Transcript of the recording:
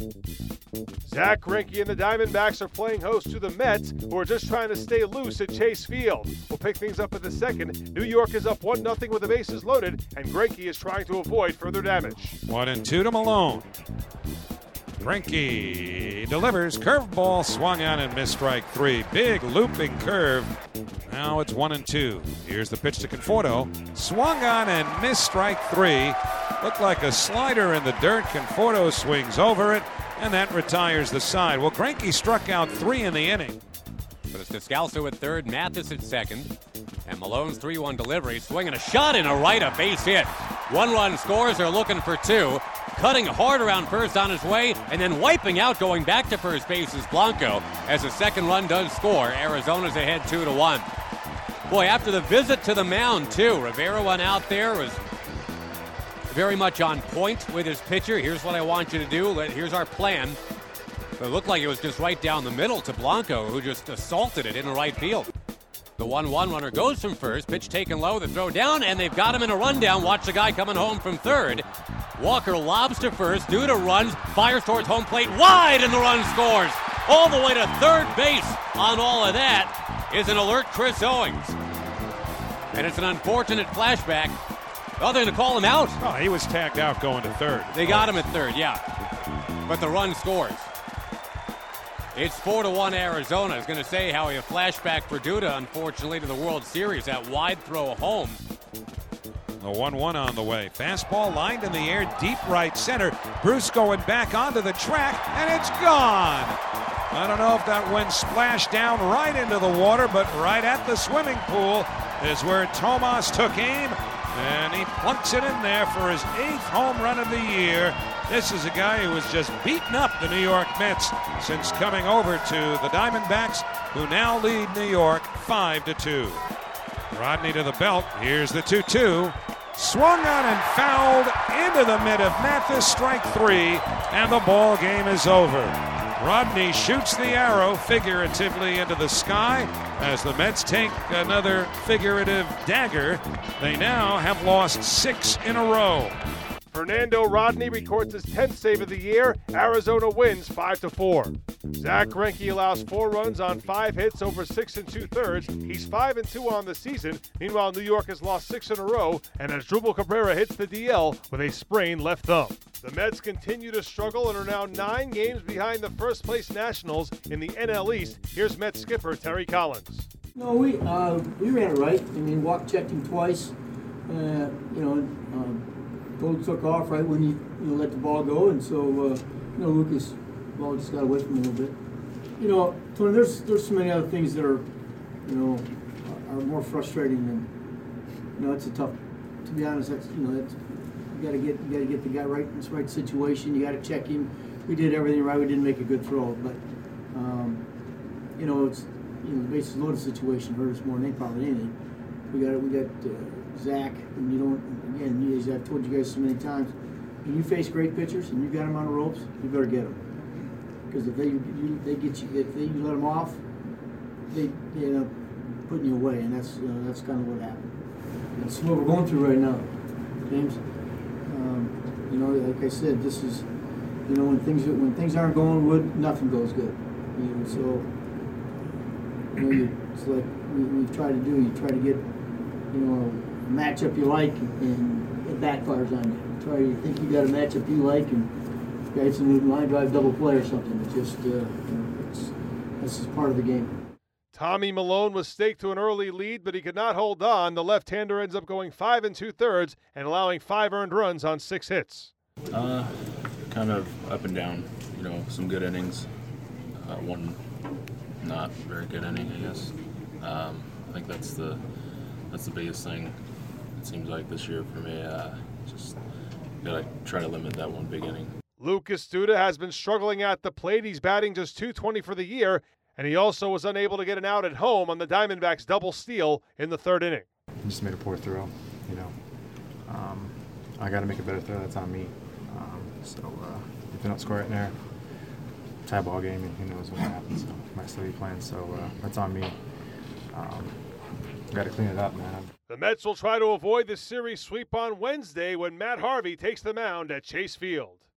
Zack Greinke and the Diamondbacks are playing host to the Mets, who are just trying to stay loose at Chase Field. We'll pick things up in the second. New York is up 1-0 with the bases loaded, and Greinke is trying to avoid further damage. 1-2 to Malone. Greinke delivers, curveball swung on and missed, strike three. Big looping curve. Now it's 1-2. Here's the pitch to Conforto. Swung on and missed, strike three. Looked like a slider in the dirt. Conforto swings over it, and that retires the side. Well, Greinke struck out three in the inning. But it's Descalso at third, Mathis at second, and Malone's 3-1 delivery, swinging a shot in a right, a base hit. 1-run scores, they're looking for two. Cutting hard around first on his way, and then wiping out going back to first base is Blanco as the second run does score. Arizona's ahead 2-1. Boy, after the visit to the mound, too, Rivera went out there, was very much on point with his pitcher. Here's what I want you to do. Here's our plan. But it looked like it was just right down the middle to Blanco, who just assaulted it in the right field. The 1-1 runner goes from first, pitch taken low, the throw down, and they've got him in a rundown. Watch the guy coming home from third. Walker lobs to first, Duda runs, fires towards home plate, wide, and the run scores. All the way to third base on all of that is an alert Chris Owings. And it's an unfortunate flashback. Other than to call him out. Oh, he was tagged out going to third. They got him at third, yeah. But the run scores. It's 4-1 Arizona. I was going to say how a flashback for Duda, unfortunately, to the World Series. That wide throw home. The 1-1 on the way. Fastball lined in the air, deep right center. Bruce going back onto the track, and it's gone. I don't know if that went splash down right into the water, but right at the swimming pool is where Tomas took aim, and he plunks it in there for his 8th home run of the year. This is a guy who has just beaten up the New York Mets since coming over to the Diamondbacks, who now lead New York 5-2. Rodney to the belt. Here's the 2-2. Swung on and fouled into the mid of Mathis, strike three, and the ball game is over. Rodney shoots the arrow figuratively into the sky as the Mets take another figurative dagger. They now have lost 6 in a row. Fernando Rodney records his 10th save of the year. Arizona wins 5-4. Zack Greinke allows 4 runs on 5 hits over 6 2/3. He's 5-2 on the season. Meanwhile, New York has lost 6 in a row, and Asdrubal Cabrera hits the DL with a sprained left thumb. The Mets continue to struggle and are now 9 games behind the first-place Nationals in the NL East. Here's Mets skipper Terry Collins. No, we ran it right. I mean, checked him twice. Gold took off right when you let the ball go, and so Lucas ball just got away from him a little bit. Tony, there's so many other things that are are more frustrating than it's a tough. To be honest, that's you got to get the guy right in the right situation. You got to check him. We did everything right. We didn't make a good throw, but it's the bases loaded situation hurt us more than probably anything. We got Zach, and as I've told you guys so many times, when you face great pitchers and you got them on the ropes, you better get them. Because if they let them off, they end up putting you away, and that's kind of what happened. That's what we're going through right now, James. Like I said, this is when things aren't going good, nothing goes good. It's like we try to do. You try to get a matchup you like, and it backfires on you. You think you got a matchup you like, and you got some line drive double play or something. It's just this is part of the game. Tommy Milone was staked to an early lead, but he could not hold on. The left-hander ends up going 5 2/3 and allowing 5 earned runs on 6 hits. Kind of up and down. Some good innings. One not very good inning, I guess. I think that's the biggest thing. It seems like this year for me. Just gotta try to limit that one big inning. Lucas Duda has been struggling at the plate. He's batting just .220 for the year, and he also was unable to get an out at home on the Diamondbacks' double steal in the 3rd inning. I just made a poor throw, I got to make a better throw. That's on me. If they don't score it in there, tie ball game, and who knows what happens. So might still be playing. So that's on me. Got to clean it up, man. The Mets will try to avoid the series sweep on Wednesday when Matt Harvey takes the mound at Chase Field.